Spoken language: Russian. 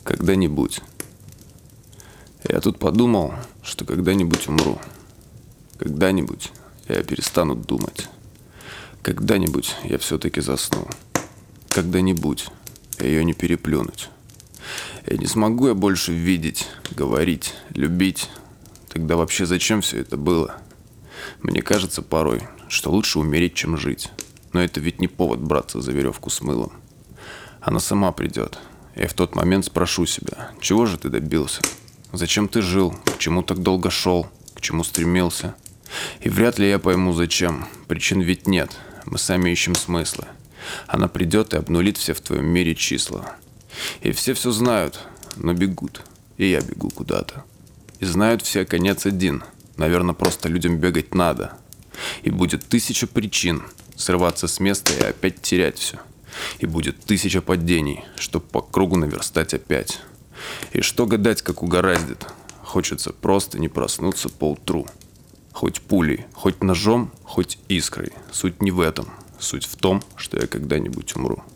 Когда-нибудь. Я тут подумал, что когда-нибудь умру. Когда-нибудь я перестану думать. Когда-нибудь я все-таки засну. Когда-нибудь ее не переплюнуть. И не смогу я больше видеть, говорить, любить. Тогда вообще зачем все это было? Мне кажется порой, что лучше умереть, чем жить. Но это ведь не повод браться за веревку с мылом. Она сама придет. Я в тот момент спрошу себя: чего же ты добился? Зачем ты жил? К чему так долго шел? К чему стремился? И вряд ли я пойму, зачем. Причин ведь нет. Мы сами ищем смыслы. Она придет и обнулит все в твоем мире числа. И все знают, но бегут. И я бегу куда-то. И знают все конец один. Наверное, просто людям бегать надо. И будет 1000 причин срываться с места и опять терять все. И будет 1000 падений, чтоб по кругу наверстать опять. И что гадать, как угораздит. Хочется просто не проснуться поутру. Хоть пулей, хоть ножом, хоть искрой. Суть не в этом. Суть в том, что я когда-нибудь умру.